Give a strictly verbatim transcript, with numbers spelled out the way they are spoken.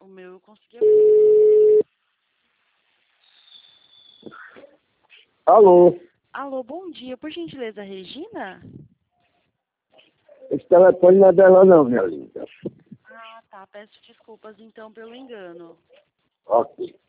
O meu eu consegui. Alô? Alô, bom dia. Por gentileza, Regina? Esse telefone não é dela não, minha linda. Ah, tá. Peço desculpas então pelo engano. Ok.